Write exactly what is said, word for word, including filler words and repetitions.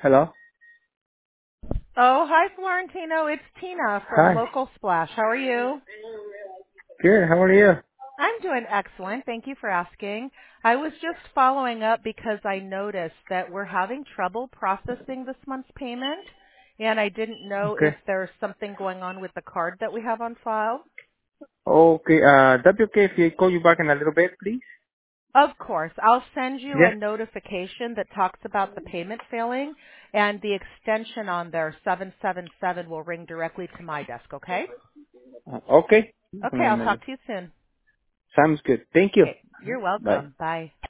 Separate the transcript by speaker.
Speaker 1: Hello?
Speaker 2: Oh, hi, Florentino. It's Tina from
Speaker 1: Hi.
Speaker 2: Local Splash. How are you?
Speaker 1: Good. How are you?
Speaker 2: I'm doing excellent. Thank you for asking. I was just following up because I noticed that we're having trouble processing this month's payment, and I didn't know if
Speaker 1: Okay.
Speaker 2: there's something going on with the card that we have on file.
Speaker 1: Okay. Uh, that'd be okay if you call you back in a little bit, please?
Speaker 2: Of course. I'll send you a
Speaker 1: Yeah.
Speaker 2: notification that talks about the payment failing, and the extension on there, seven seven seven, will ring directly to my desk, okay?
Speaker 1: Uh, okay.
Speaker 2: Okay,
Speaker 1: Wait a
Speaker 2: I'll
Speaker 1: minute.
Speaker 2: talk to you soon.
Speaker 1: Sounds good. Thank you.
Speaker 2: Okay, you're
Speaker 1: Bye.
Speaker 2: welcome. Bye.